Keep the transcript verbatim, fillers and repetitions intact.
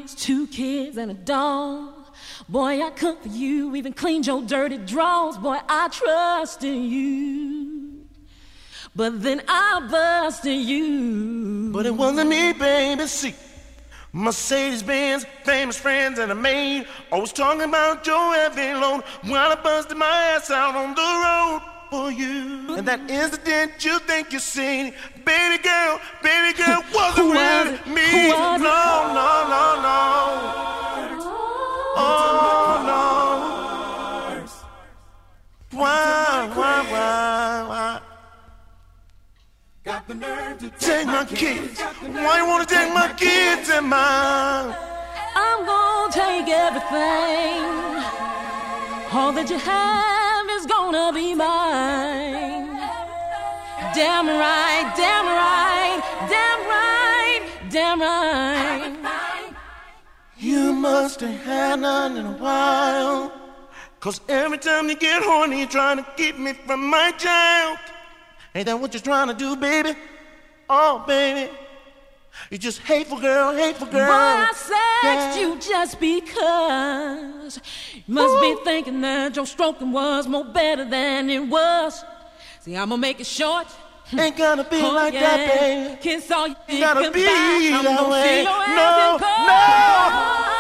raised two kids and a dog. Boy, I cooked for you, even cleaned your dirty drawers. Boy, I trusted you, but then I busted you. But it wasn't me, baby, see. Mercedes-Benz, famous friends and a maid, always talking about your heavy load while I busted my ass out on the road for you. And that incident you think you seen, baby girl, baby girl, wasn't really me. No, no, no, no. Oh, no. Why, why, why, why? Got the nerve to take my kids. Why you wanna take my kids and mine? I'm gonna take everything. All that you have is gonna be mine. Damn right, damn right, damn right, damn right. You must have had none in a while, 'cause every time you get horny, you're trying to keep me from my child. Ain't that what you're trying to do, baby? Oh, baby. You're just hateful, girl, hateful, girl. But I sexed yeah. you just because. You must Ooh. be thinking that your stroking was more better than it was. See, I'm gonna make it short. Ain't gonna be oh, like yeah. that, baby. Kiss all you Ain't gotta be that way. No, no.